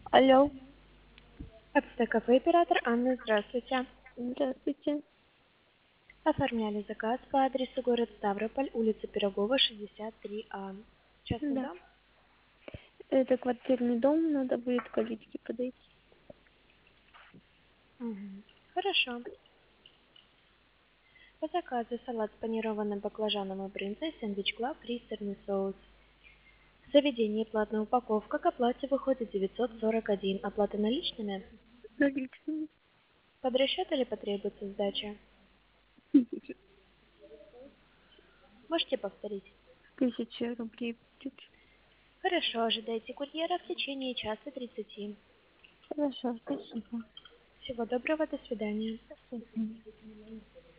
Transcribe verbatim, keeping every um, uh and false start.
Алло, Ацтекафе, оператор Анна, здравствуйте. здравствуйте. Оформляли заказ по адресу город Ставрополь, улица Пирогова, шестьдесят три А. Частный Да, дом? это квартирный дом, надо будет к калитке подойти. Мгм. Хорошо. По заказу салат с панированным баклажаном и брынзой, сэндвич клаб, рис, сырный соус. В заведении платная упаковка, к оплате выходит девятьсот сорок один. Оплата наличными? Наличными. Под расчет или потребуется сдача? Тысяча. Можете повторить? Тысяча рублей будет. Хорошо, ожидайте курьера в течение часа тридцати. Хорошо, спасибо. Всего доброго, до свидания. До свидания.